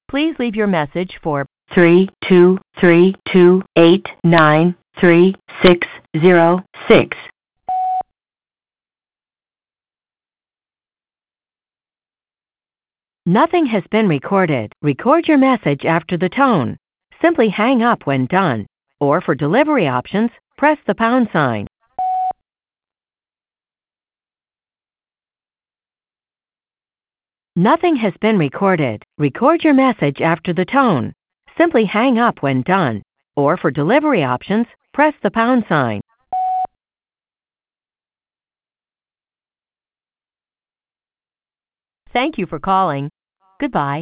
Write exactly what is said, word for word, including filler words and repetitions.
Please leave your message for three two three two eight nine three six zero six. Nothing has been recorded. Record your message after the tone. Simply hang up when done. Or for delivery options, press the pound sign. Nothing has been recorded. Record your message after the tone. Simply hang up when done. Or for delivery options, press the pound sign. Thank you for calling. Goodbye.